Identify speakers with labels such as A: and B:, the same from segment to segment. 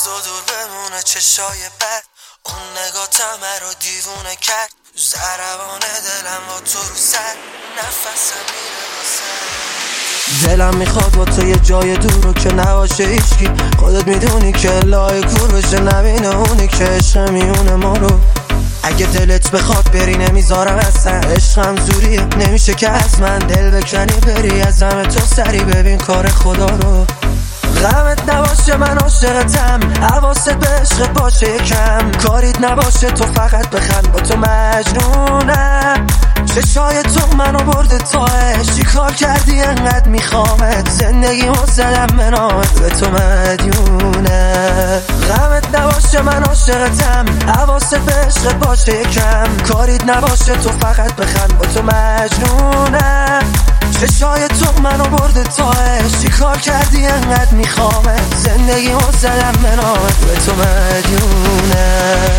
A: تو دور بمونه چشای بد، اون نگاتم رو دیوونه کرد. ضربان دلم با تو رو سر، نفسم میره واسه. دلم میخواد با تو یه جای دور رو که نباشه هیچکی. خودت میدونی که لای کور بشه نبینه اونی که عشق میونه ما رو. اگه دلت بخواد بری نمیذارم اصلا، عشقم زوریه نمیشه که از من دل بکنی بری از همه تو سری ببین کار خدا رو. غمت نباشه من عاشقتم، حواست به عشق باشه یکم، کاریت نباشه تو فقط بخند با تو مجنونم. چشای تو منو برده تاش، چی کار کردی انقدر میخوامت، زندگی زدم به نامت به تو مدیونم. غمت نباشه من عاشقتم، حواست به عشق باشه یکم، کاریت نباشه تو فقط بخند با تو مجنونم. چشای تو منو برده تاش، چی کار کردی انقدر میخوامت، زندگی زدم به نامت به تو مدیونم.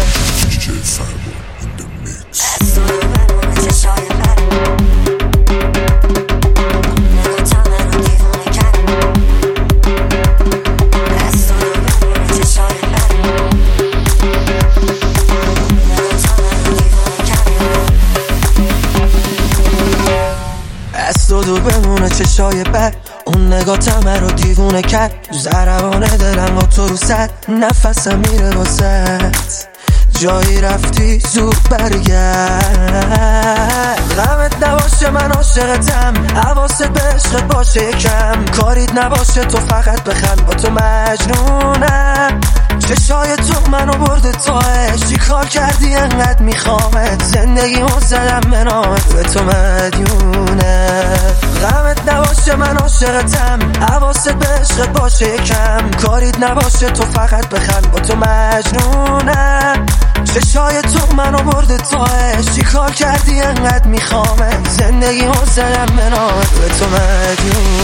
A: از تو دور بمونه چشای بد، اون نگاتم رو دیوونه کرد. ضربان دلم با تو رو سر، نفسم میره واسط. جایی رفتی زود برگرد. غمت نباشه من عاشقتم، حواست به عشق باشه یکم، کاریت نباشه تو فقط بخند با تو مجنونم. چشای تو منو برده تاش، چی کار کردی انقدر میخوامت، زندگی زدم به نامت به تو مدیونم. غمت نباشه من عاشقتم، حواست به عشق باشه یکم، کاریت نباشه تو فقط بخند با تو مجنونم. چشای تو منو برده تاش، چی کار کردی انقدر میخوامت، زندگی زدم به نامت به تو مدیونم.